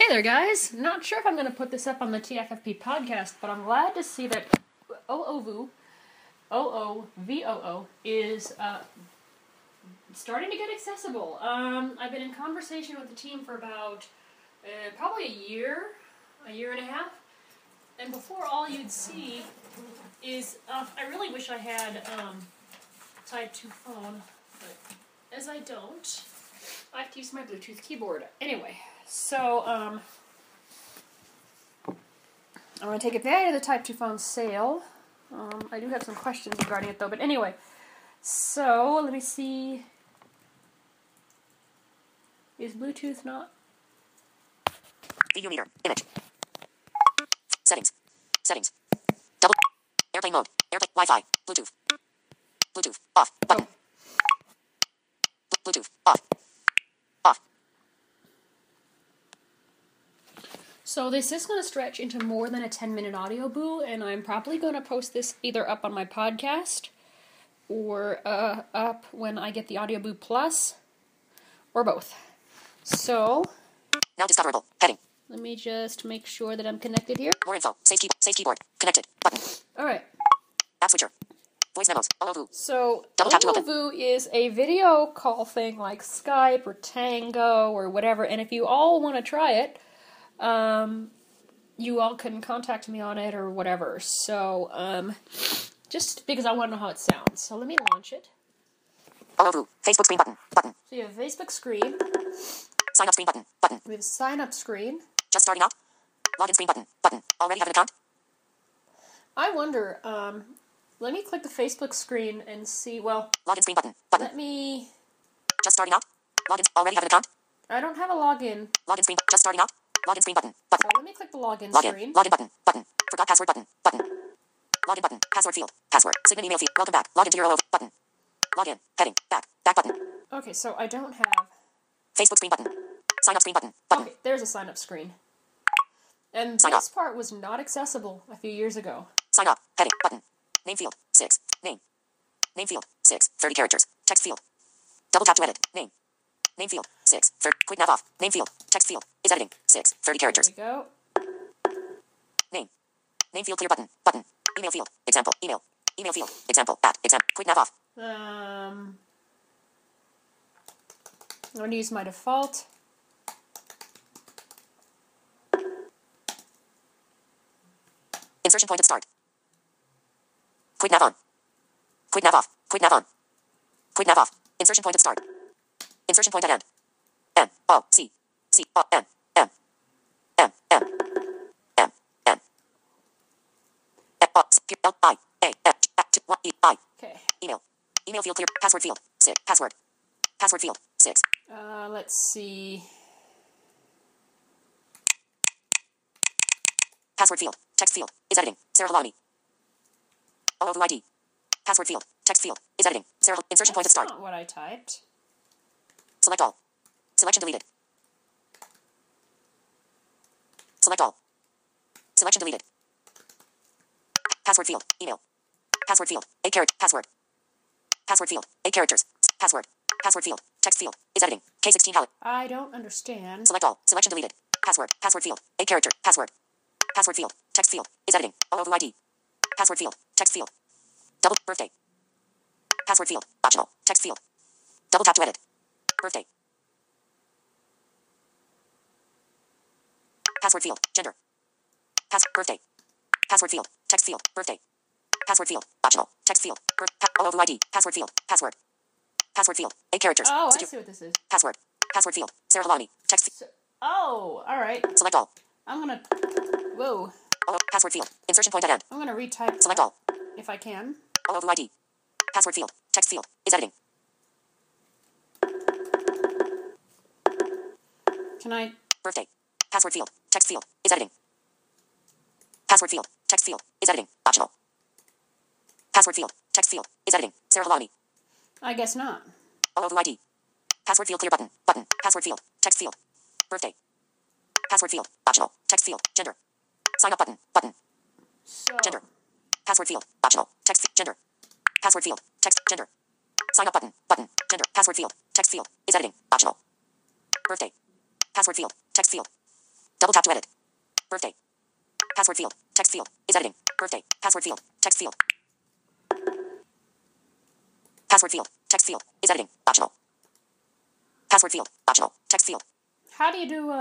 there, guys. Not sure if I'm going to put this up on the TFFP podcast, but I'm glad to see that OOVOO is starting to get accessible. I've been in conversation with the team for about probably a year and a half, and before all you'd see is, I really wish I had Type 2 phone, but as I don't, I have to use my Bluetooth keyboard. Anyway, so I'm going to take advantage of the Type 2 phone sale. I do have some questions regarding it, though, but anyway. So, let me see. Is Bluetooth not? Video meter. Image. Settings. Settings. Double. Airplane mode. Airplane. Wi-Fi. Bluetooth. Bluetooth. Off. Button. Bluetooth. Off. Off. So this is going to stretch into more than a 10-minute audio boo, and I'm probably going to post this either up on my podcast or up when I get the Audio Boo Plus, or both. So, now discoverable. Heading. Let me just make sure that I'm connected here. More info. Save keyboard. Connected. Button. Alright. App switcher. Voice memos. OOVOO. So, Double tap to open. OOVOO is a video call thing like Skype or Tango or whatever, and if you all want to try it, you all can contact me on it or whatever. So, just because I want to know how it sounds. So let me launch it. OOVOO. Facebook screen button. Button. So you have a Facebook screen. Sign up screen button. Button. We have a sign up screen. Just starting out. Login screen button. Button. Already have an account? I wonder, let me click the Facebook screen and see, well... Login screen button. Button. Let me... Just starting out. Login. Already have an account? I don't have a login. Login screen. Just starting out. Login screen button. Button. So let me click the login Login. screen. Login button. Button. Forgot password button. Button. Login button. Password field. Password. Sign in email field. Welcome back. Login to your OOVOO. Button. Login. Heading. Back. Back button. Okay, so I don't have... Facebook screen button. Sign up screen button. Button. Okay, there's a sign up screen. And Sign this up. part was not accessible a few years ago. Sign up. Heading. Button. Name field. 6. Name. Name field. 6. 30 characters. Text field. Double tap to edit. Name. Name field. 6. Quick nav off. Name field. Text field. Is editing. 6. 30 characters. There we go. Name. Name field clear button. Button. Email field. Example. Email. Email field. Example. At. Example. Quick nav off. I'm going to use my default. Insertion point at start. Quick nav on. Quick nav off. Quick nav on. Quick nav off. Insertion point at start. Insertion point at end. N. O. C. C. O. N. M. M. M. M. N. O. C. L. I. A. F. T. E. I. Okay. Email. Email field clear. Password field. 6. Password. Password field. 6. Let's see. Password field. Text field. Is editing. Sarah Halani. OOVOO ID. Password field. Text field. Is editing. Sarah. Insertion point at start. That's not what I typed. Select all. Selection deleted. Select all. Selection deleted. Password field. Email. Password field. A character. Password. Password field. 8 characters. Password. Password field. Text field. Is editing. K16 Hallet. I don't understand. Select all. Selection deleted. Password. Password field. A character. Password. Password field. Text field. Is editing. OOVOO ID. Password field. Text field. Double birthday. Password field. Optional. Text field. Double tap to edit. Birthday. Password field. Gender. Birthday. Password field. Text field. Birthday. Password field. Optional. Text field. OOVOO ID. Password field. Password. Password field. 8 characters. Oh, I see what this is. Password. Password field. Sarah Halani. Text. Oh, all right. Select all. I'm going to... Whoa. Password field. Insertion point at end. I'm going to retype Select that, all. if I can. OOVOO ID. Password field. Text field. Is editing. Can I... Birthday. Password field. Text field. Is editing. Password field. Text field. Is editing. Optional. Password field. Text field. Is editing. Sarah Halani. I guess not. OOVOO ID. Password field clear button. Button. Password field. Text field. Birthday. Password field. Optional. Text field. Gender. Sign up button. Button. So... Gender. Password field. Optional. Text. Gender. Password field. Text. Gender. Sign up button. Button. Gender. Password field. Text field. Is editing. Optional. Birthday. Password field. Text field. Double tap to edit. Birthday. Password field. Text field. Is editing. Birthday. Password field. Text field. Password field. Text field. Is editing. Optional. Password field. Optional. Text field. How do you do,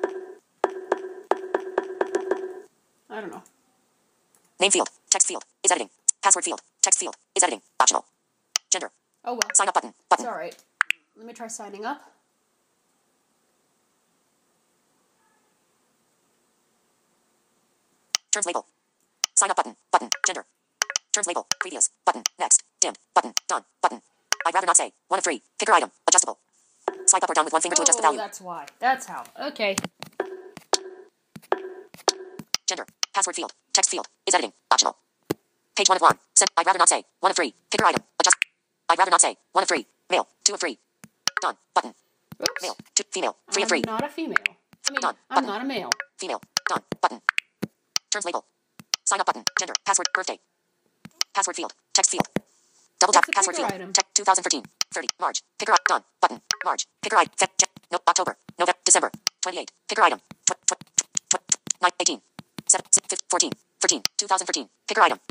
I don't know. Name field. Text field. Is editing. Password field. Text field. Is editing. Optional. Gender. Oh, well. Sign up button. Button. It's alright. Let me try signing up. Terms label. Sign up button. Button. Gender. Terms label. Previous. Button. Next. Dimmed. Button. Done. Button. I'd rather not say. 1 of 3. Pick your item. Adjustable. Swipe up or down with one finger to adjust the value. That's why. That's how. Okay. Gender. Password field. Text field. Is editing. Optional. Page 1 of 1. Send. I'd rather not say. 1 of 3. Pick your item. Adjust. I'd rather not say. 1 of 3. Male. 2 of 3. Done. Button. Oops. Male. 2. Female. 3 of 3. I'm not a female. I mean, Done. I'm Button. not a male. Female. Done. Button. Terms label. Sign up button. Gender. Password. Birthday. Password field. Text field. Double tap. What's the Password picker field. item? Text 2013. 30. March. Picker item. Done. Button. March. Picker item. No. October. November. December. 28. Picker item. 18. 7. 14. 13. 2013. Picker item.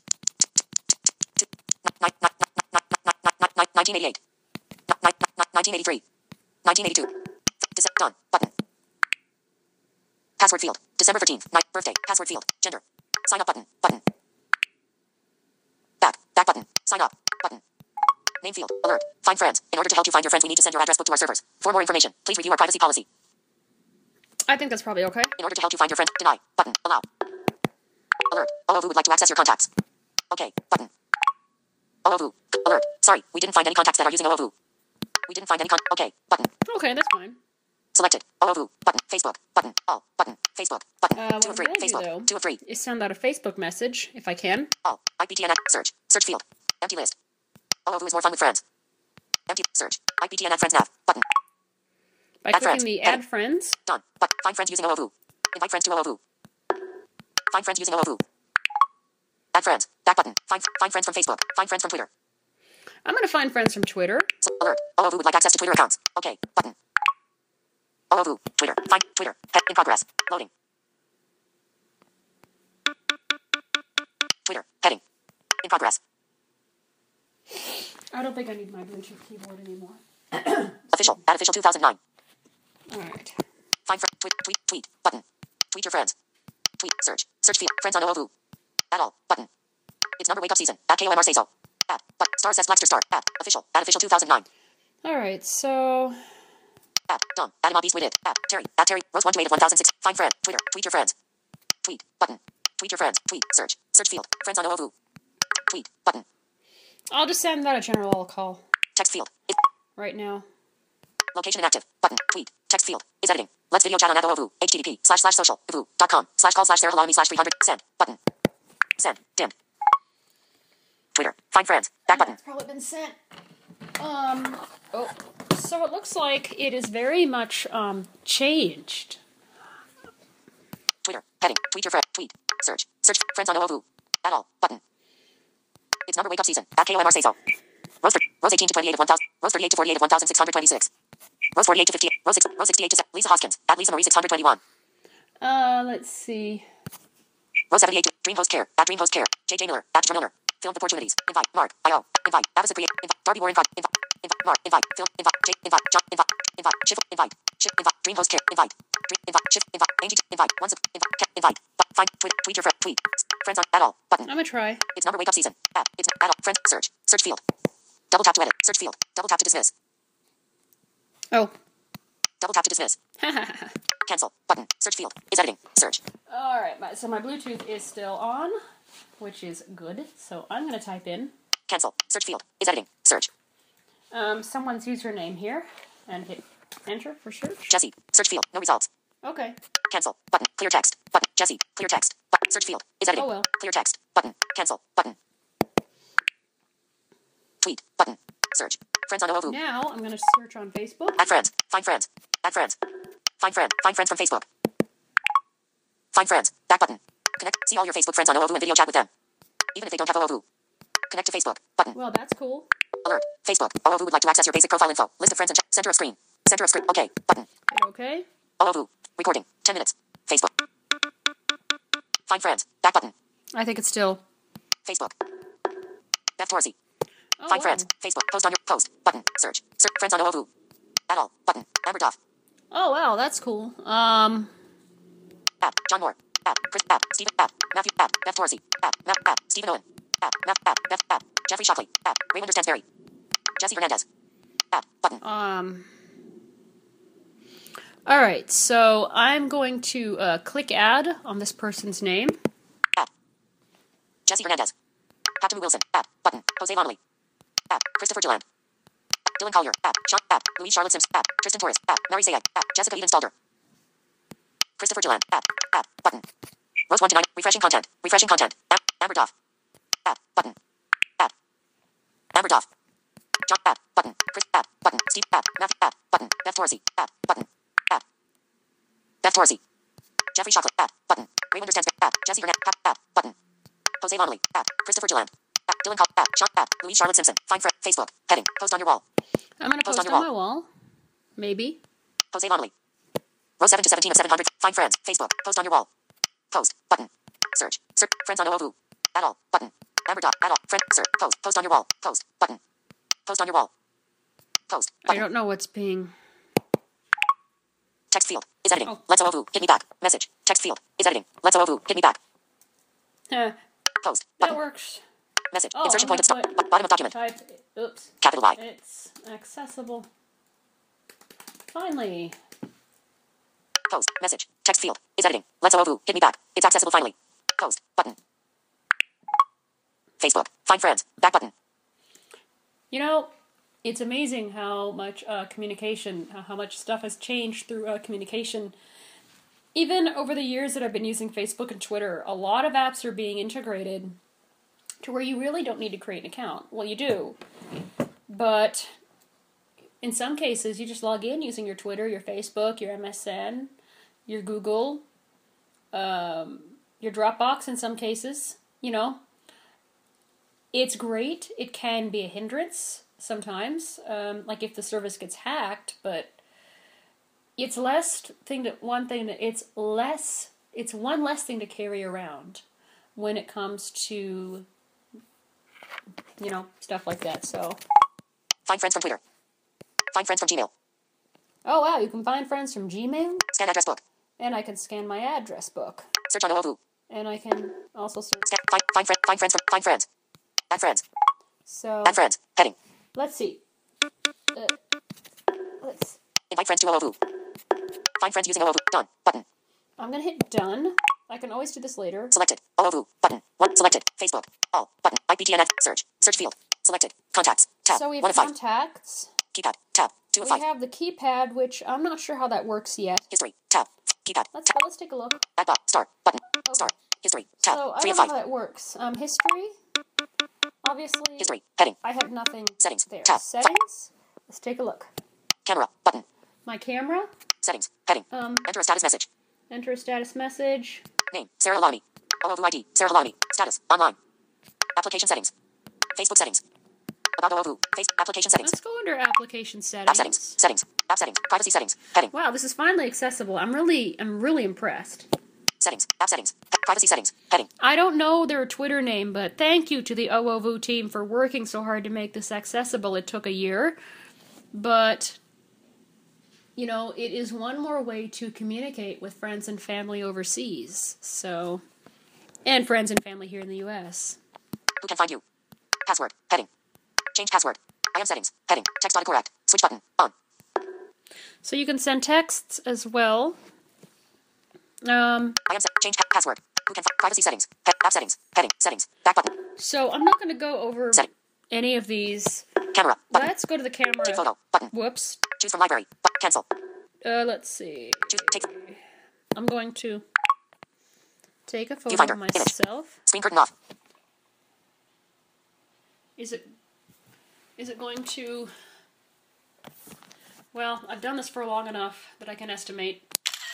1988. 1983. 1982. Done. Button. Password field. December 13th. Birthday. Password field. Gender. Sign up button. Button. Back. Back button. Sign up. Button. Name field. Alert. Find friends. In order to help you find your friends, we need to send your address book to our servers. For more information, please review our privacy policy. I think that's probably okay. In order to help you find your friends, deny. Button. Allow. Alert. Olovu would like to access your contacts. Okay. Button. Olovu. Alert. Sorry, we didn't find any contacts that are using Olovu. We didn't find any Okay. Button. Okay, that's fine. Selected. Olovu. Button. Facebook. Button. All. Button. Facebook. Button. What 2 of I'm 3. gonna do, Facebook. though, 2 of 3. is send out a Facebook message, if I can. All. IPTN. Search. Search field. Empty list. Olovu is more fun with friends. Empty. Search. IPTN add friends nav. Button. By Add clicking friends. the Heading. Add Friends. Done. But find friends using Olovu. Invite friends to Olovu. Find friends using Olovu. Add friends. Back button. Find friends from Facebook. Find friends from Twitter. I'm going to find friends from Twitter. Alert. Olovu would like access to Twitter accounts. Okay. Button. Olovu. Twitter. Find Twitter. Head in progress. Loading. Twitter. Heading. In progress. I don't think I need my Bluetooth keyboard anymore. Official. Add official 2009. Alright. Find friend. Tweet. Button. Tweet your friends. Tweet. Search. Search field. Friends on Olovu. Add all. Button. It's number wake up season. Add KOMR say so. Add. But star says Blackster star. Add. Official. Add official 2009. Alright, so... Add. Done. Add Mob East with it. Add. Terry. Add Terry. Rose 1 to 8 of 1006. Find friend. Twitter. Tweet your friends. Tweet. Button. Tweet your friends. Tweet. Search. Search field. Friends on Olovu. Tweet. Button. I'll just send that a general call Text field. right now. Location inactive. Button. Tweet. Text field. Is editing. Let's video chat on Olovu. http://social.com/call/Sarah/300. Send. Button. Send. Dimmed. Twitter. Find friends. Back button. It's probably been sent. So it looks like it is very much, changed. Twitter. Heading. Tweet your friend. Tweet. Search. Search. Friends on Olovu. Add all. Button. It's number wake up season. At KOMR say so. Rose 18 to 28 of 1000. Rose 38 to 48 of 1626. Rose 48 to 58. Rose 68 to Lisa Hoskins. At Lisa Marie 621. Let's see. Rose 78 to Dream Host Care. At Dream Host Care. JJ Miller. At Miller. Film opportunities. Invite. Mark. IO. Invite. Avisa Create. Invite. Darby War. Invite. Invite. Invite. Mark. Invite. Film. Invite. Jake. Invite. John. Invite. Invite. Shift. Invite. Shift. Invite. Dream Host Care. Invite. Dream. Invite. Shift. Invite. Angie. Invite. Once. Invite. Invite. Find. Tweet your friend. Tweet. Friends on. Add all. Button. I'm gonna try. It's number wake up season. Add. It's add all. Friends. Search. Search field. Double tap to edit. Search field. Double tap to dismiss. Oh. Double tap to dismiss. Cancel. Button. Search field. Is editing. Search. Alright, so my Bluetooth is still on, which is good. So I'm gonna type in Cancel. Search field. Is editing. Search. someone's username here and hit enter for search. Jesse. Search field. No results. Okay. Cancel. Button. Clear text. Button. Jesse. Clear text. Button. Search field. Is editing. Oh well. Clear text. Button. Cancel. Button. Tweet. Button. Search. Friends on Olovu. Now I'm gonna search on Facebook. Add friends. Find friends. Add friends. Find friend. Find friends from Facebook. Find friends. Back button. Connect. See all your Facebook friends on Olovu and video chat with them. Even if they don't have Olovu. Connect to Facebook. Button. Well, that's cool. Alert. Facebook. Olovu would like to access your basic profile info. List of friends and center of screen. Center of screen. Okay. Button. Hit okay. Olovu. Recording. 10 minutes. Facebook. Find friends. Back button. I think it's still. Facebook. Beth Torsi. Oh, Find wow. friends. Facebook. Post on your post. Button. Search. Search. Friends on OOVU. Add all. Button. Amber Duff. Oh, wow, that's cool. App. John Moore. App. Chris. App. Stephen. App. Matthew. App. Beth Torsi. App. Matt. App. Stephen Owen. App. Matt. App. Beth. App. Jeffrey Shockley. App. Raymond Stansberry. Jesse Hernandez. App. Button. All right, so I'm going to click add on this person's name. App. Jesse Hernandez. Captain Wilson. App. Button. Jose Lonley. App. Christopher Gilland. Dylan Collier. App. Sean. App. Louise Charlotte Sims. App. Tristan Torres. App. Mary Sayag. App. Jessica Eden Stalder. Christopher Gilland. App. App. Button. Rose 1 to 9. Refreshing content. Refreshing content. App. Amber Duff. App. Button. App. Amber Duff. John. App. Button. Chris. App. Button. Steve. App. Matthew. App. Button. Beth Torsi. App. Button. App. Beth Torsi. Jeffrey Chocolate. App. Button. Raymond Stansberry. App. Jesse Hernandez. App. Button. Jose Lonley. App. Christopher Gilland. App. Dylan Call. App. Sean. App. Louise Charlotte Simpson. Find friend. Facebook. Heading. Post on your wall. I'm going to post on on your my wall. Maybe. Jose Lonley. Row 7 to 17 of 700. Find friends. Facebook. Post on your wall. Post. Button. Search. Search. Friends on OOVU. Add all. Button. Amber Dot. Add all. Friend. Search. Post. Post on your wall. Post. Button. Post on your wall. Post. I Button. don't know what's being... Text field. Is editing. Oh. Let's OOVU. Hit me back. Message. Text field. Is editing. Let's OOVU. Hit me back. Huh, Post. that Button. works. Message. Oh, Insertion I'm point of gonna stop. put- Bottom of document. Type... Oops. Capital Y. It's accessible. Finally. Post. Message. Text field. Is editing. Let's OOVU. Hit me back. It's accessible finally. Post. Button. Facebook. Find friends. Back button. You know, it's amazing how much communication, how much stuff has changed through communication. Even over the years that I've been using Facebook and Twitter, a lot of apps are being integrated to where you really don't need to create an account. Well, you do. But in some cases, you just log in using your Twitter, your Facebook, your MSN, your Google, your Dropbox in some cases, you know. It's great. It can be a hindrance sometimes, like if the service gets hacked, but it's one less thing to carry around when it comes to, you know, stuff like that. So, Find friends from Twitter. Find friends from Gmail. oh wow, you can find friends from Gmail, Scan address book. and I can scan my address book, Search on OOVU. and I can also search. Scan. Find friends. Add friends. So, Add friends. Heading. let's see. Let's. Invite friends to OOVU. Find friends using OOVU. Done. Button. I'm gonna hit done. I can always do this later. Selected. OOVU. Button. 1. Selected. Facebook. All. Button. IPTNF. Search. Search field. Selected. Contacts. Tab. So we 1 have of 5. contacts. Keypad. Tab. 2 of We 5. have the keypad, which I'm not sure how that works yet. History. Tab. Keypad. Let's take a look. Add bot. Start. Button. Start. History. Tab. So I 3 don't of know 5. how that works. History. Obviously, History. Heading. I have nothing Settings. there. Tab. Settings. Let's take a look. Camera. Button. My camera. Settings. Heading. Um, Enter a status message. enter a status message. Name. Sarah Lalani. OOVU ID. Sarah Lalani. Status. Online. Application settings. Facebook settings. About OOVU. Face. Application settings. Let's go under application App settings. settings. Settings. App settings. Privacy settings. Heading. Wow, this is finally accessible. I'm really impressed. Settings. App settings. Privacy settings. Heading. I don't know their Twitter name, but thank you to the OOVU team for working so hard to make this accessible. It took a year, but you know, it is one more way to communicate with friends and family overseas. So, and friends and family here in the US. Who can find you? Password. Heading. Change password. I am settings. Heading. Text autocorrect. Switch button. On. So you can send texts as well. Change password. Who can privacy settings. App settings. Heading. Settings. Back button. So I'm not going to go over Setting. any of these. Camera. Button. Let's go to the camera. Take photo. Button. Whoops. Choose from library. Cancel. Let's see. Choose. Take. I'm going to take a photo Viewfinder. of myself. Screen curtain off. Is it going to... Well, I've done this for long enough that I can estimate.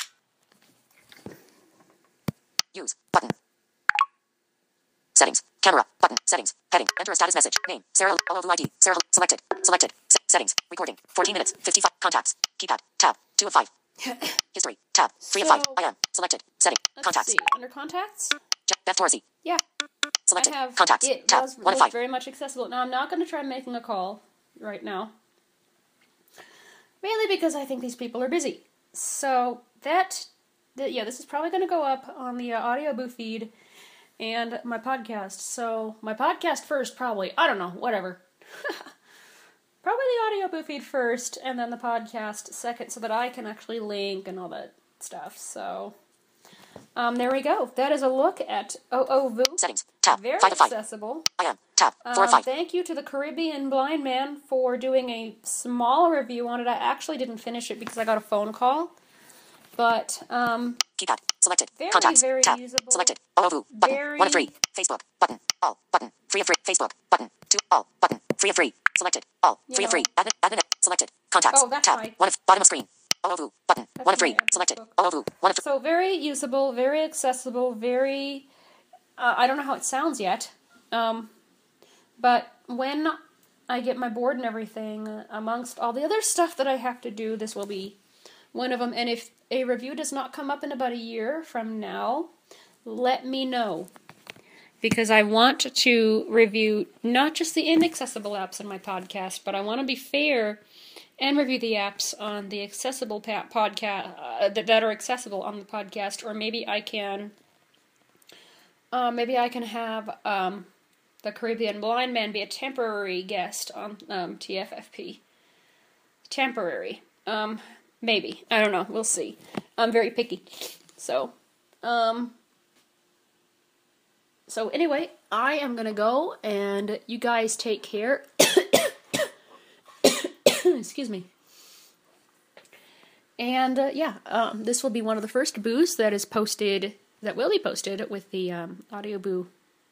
Use. Button. Settings. Camera. Button. Settings. Heading. Enter a status message. Name. Sarah. OOVU ID. Sarah. Selected. Selected. Settings. Recording. 14 minutes. 55. Contacts. Keypad. Tab. 2 of 5. History. Tab. 3 of 5. So- I am. Selected. Setting. Let's Contacts. see. Under contacts, Beth Torresy. yeah, Selected. I have. Contacts. It Tab. does 1 of look 5. very much accessible. Now I'm not going to try making a call right now, mainly because I think these people are busy. So yeah, this is probably going to go up on the Audioboo feed and my podcast. So my podcast first, probably. I don't know. Whatever. Probably the Audioboo feed first, and then the podcast second, so that I can actually link and all that stuff. So, there we go. That is a look at OOVoo. Settings. Tab. Very 5 of 5. accessible. I am. Tab. 4 of 5. Thank you to the Caribbean Blind Man for doing a small review on it. I actually didn't finish it because I got a phone call. But, Keypad. Selected. very, Contacts. very Tab. usable. Selected. OOVoo. Button. Very- 1 of 3. Facebook. Button. All. Button. 3 of 3. Facebook. Button. 2. All. Button. 3 of 3. Selected. All. 3 of 3. Admin. Selected. Contacts. Oh, that's Tab. my- 1 of bottom of screen. OOVoo. Button. That's 1 of 3. my Selected. book. OOVoo. 1 of 3. So very usable, very accessible, very... I don't know how it sounds yet. But when I get my board and everything, amongst all the other stuff that I have to do, this will be one of them. And if a review does not come up in about a year from now, let me know. Because I want to review not just the inaccessible apps in my podcast, but I want to be fair and review the apps on the accessible podcast that are accessible on the podcast. Or maybe I can have the Caribbean Blind Man be a temporary guest on TFFP. Temporary. Maybe. I don't know. We'll see. I'm very picky. So anyway, I am going to go, and you guys take care. Excuse me. And, this will be one of the first boos that will be posted with the Audioboo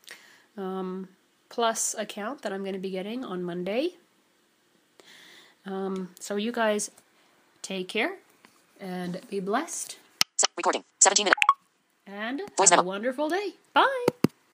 Plus account that I'm going to be getting on Monday. So you guys take care and be blessed. Recording. 17 minutes. And Voice have a memo. wonderful day. Bye.